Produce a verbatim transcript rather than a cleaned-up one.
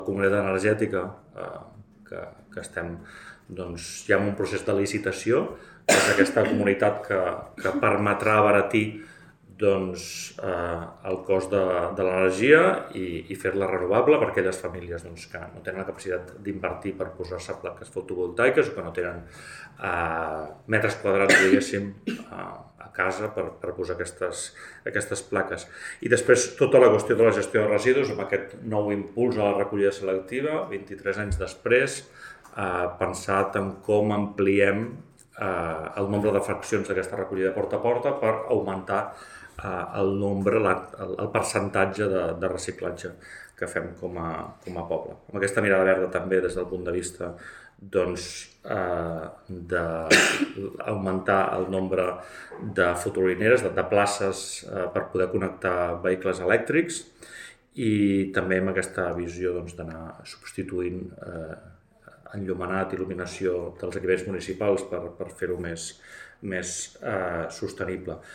Comunitat energètica, eh, que, que estem doncs, ja en un procés de licitació, és aquesta comunitat que, que permetrà abaratir doncs, eh, el cost de, de l'energia i, i fer-la renovable per a aquelles famílies doncs, que no tenen la capacitat d'invertir per posar-se plaques fotovoltaiques o que no tenen eh, metres quadrats, diguéssim, eh, a casa per, per posar aquestes, aquestes plaques. I després tota la qüestió de la gestió de residus, amb aquest nou impuls a la recollida selectiva, vint-i-tres anys després, eh, pensat en com ampliem eh, el nombre de fraccions d'aquesta recollida porta a porta per augmentar eh, el nombre, la, el, el percentatge de, de reciclatge que fem com a, com a poble. Amb aquesta mirada verda també des del punt de vista doncs, eh, d'augmentar el nombre de fotolineres, de, de places eh, per poder connectar vehicles elèctrics i també amb aquesta visió doncs, d'anar substituint eh, enllumenat, il·luminació dels equipaments municipals per, per fer-ho més, més eh, sostenible.